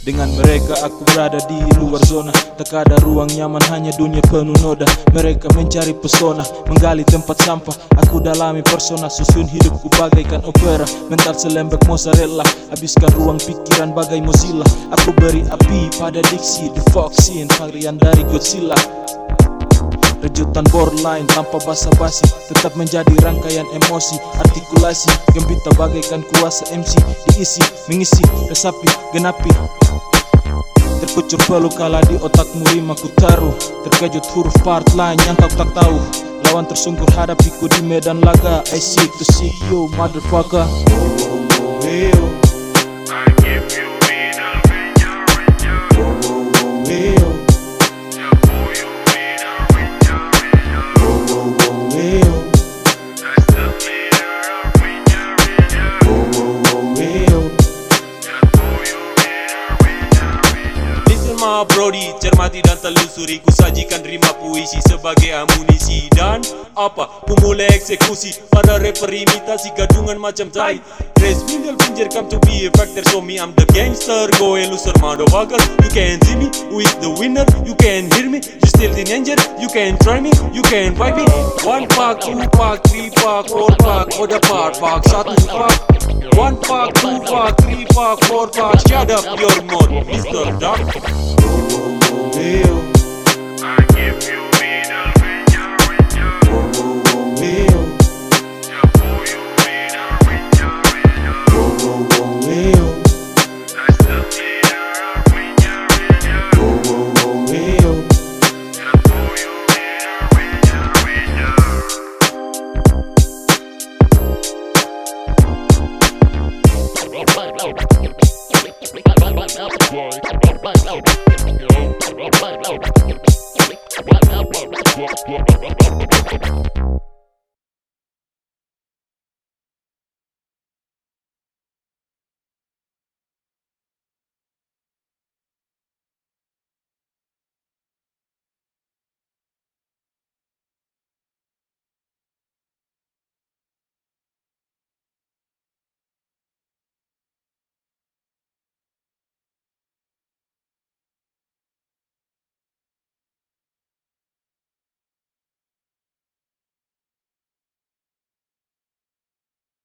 Dengan mereka aku berada di luar zona. Tak ada ruang nyaman, hanya dunia penuh noda. Mereka mencari pesona, menggali tempat sampah. Aku dalami persona, susun hidupku bagaikan opera. Mental selembek mozzarella, habiskan ruang pikiran bagai Mozilla. Aku beri api pada diksi, The Foxin, varian dari Godzilla. Rejutan borderline tanpa basa-basi, tetap menjadi rangkaian emosi, artikulasi gembita bagaikan kuasa MC. Diisi, mengisi, resapi, genapi. Terkucur peluh kala di otakmu rima ku taruh. Terkejut huruf part line yang kau tak tahu. Lawan tersungkur hadapiku di medan laga. I seek to see you motherfucker. Brody, cermati dan telusuri, ku sajikan rima puisi sebagai amunisi. Dan apa, ku mulai eksekusi pada rapper imitasi gadungan macam tai. Race mingle pinjer come to be a factor, so me I'm the gangster. Go and loser motherfucker, you can see me, who is the winner, you can hear me. You still teenager, you can try me, you can fight me. 1 pack, 2 pack, 3 pack, 4 pack, order part pack, 1 pack. 1 pack, 2 pack, 3 pack, 4 pack, shut up your mouth, Mr. Duck. I give you